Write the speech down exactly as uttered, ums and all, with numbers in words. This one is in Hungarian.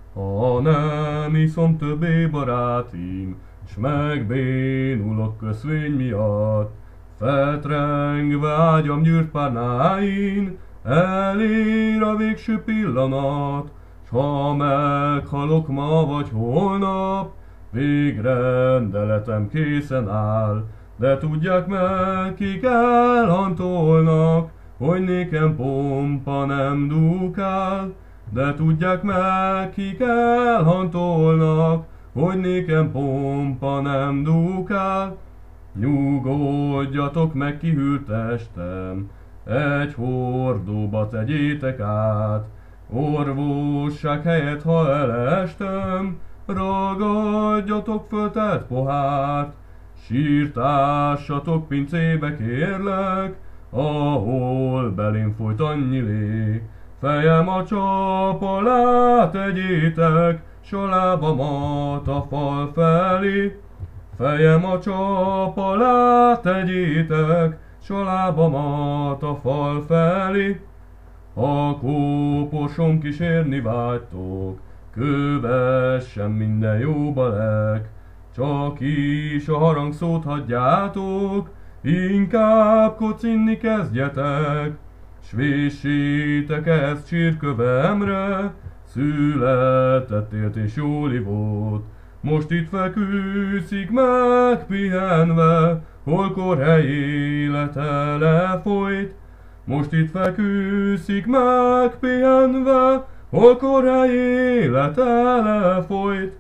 Ha nem iszom többé, barátim, s megbénulok köszvény miatt, fetrengve ágyam gyűrt párnáin, elér a végső pillanat, s ha meghalok ma vagy holnap, végrendeletem készen áll, de tudják meg, kik elhantolnak, hogy nékem pompa nem dúkál, de tudják meg, kik elhantolnak, hogy nékem pompa nem dúkál. Nyugodjatok meg, kihűlt testem, egy hordóba tegyétek át, orvosság helyett, ha elestem, ragadjatok föl telt pohárt, sírtássatok pincébe kérlek, ahol belém folyt annyi lé. Fejem a csap alá tegyétek, s a lábamat a fal felé. Fejem a csap alá tegyétek, s a lábamat a fal felé. Ha kóposom kísérni vágytok, kövessen minden jó balek, csak is a harangszót hagyjátok, inkább kocinni kezdjetek, s véssétek ezt csirkövemre, született élt és jól ivott. Most itt feküszik megpihenve, holkor hely élete lefolyt. Most itt feküszik megpihenve, holkor hely élete lefolyt.